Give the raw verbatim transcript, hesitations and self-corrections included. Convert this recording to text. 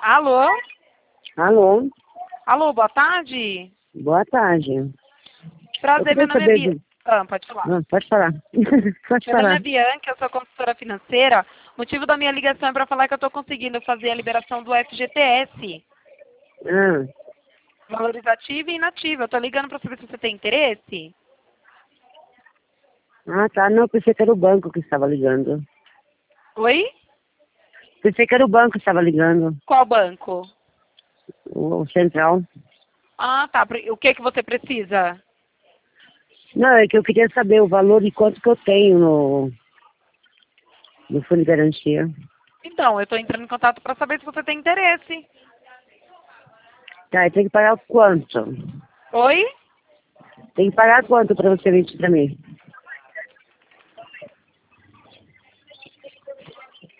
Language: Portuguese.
Alô? Alô? Alô, boa tarde. Boa tarde. Prazer, meu nome é saber Bia. de... Ah, pode falar. Não, pode falar. Pode Meu nome é falar. Bianca, eu sou consultora financeira. O motivo da minha ligação é para falar que eu estou conseguindo fazer a liberação do F G T S. Ah, Valores ativo e inativo. Eu estou ligando para saber se você tem interesse. ah, tá. Não, pensei que era o banco que estava ligando. Oi? Pensei que era o banco que estava ligando. Qual banco? O, o central. Ah, tá. O que, que você precisa? Não, é que eu queria saber o valor e quanto que eu tenho no, no fundo de garantia. Então, eu estou entrando em contato para saber se você tem interesse. Tá, e tem que pagar quanto? Oi? Tem que pagar quanto para você mentir para mim?